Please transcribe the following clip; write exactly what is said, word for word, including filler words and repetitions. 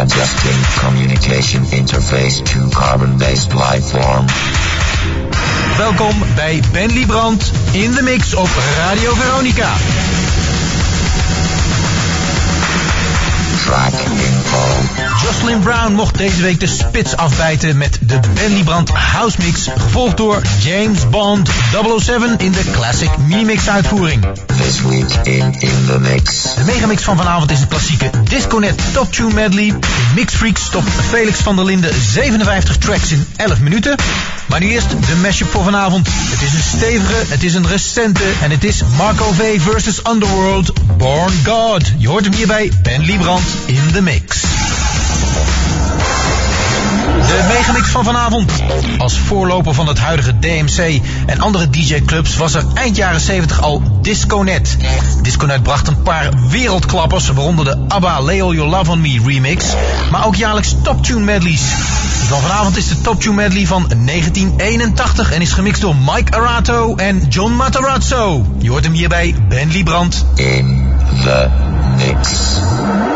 adjusting communication interface to carbon-based lifeform. Welkom bij Ben Liebrand in de mix op Radio Veronica. Track info. Jocelyn Brown mocht deze week de spits afbijten met de Ben Liebrand House Mix, gevolgd door James Bond double oh seven in de Classic Minimix uitvoering. This week in In The Mix. De megamix van vanavond is een klassieke Disconet Top Tune Medley. In Mix Freaks stopt Felix van der Linden zevenenvijftig tracks in elf minuten. Maar nu eerst de mashup voor vanavond. Het is een stevige, het is een recente en het is Marco V versus Underworld, Born God. Je hoort hem hier bij Ben Liebrand in de mix. De megamix van vanavond. Als voorloper van het huidige D M C en andere D J-clubs was er eind jaren zeventig al Disconet. Disconet bracht een paar wereldklappers, waaronder de ABBA Lay All Your Love On Me remix, maar ook jaarlijks Top Tune medleys. Die van vanavond is de Top Tune medley van negentien eenentachtig en is gemixt door Mike Arato en John Matarazzo. Je hoort hem hier bij Ben Liebrand in the mix.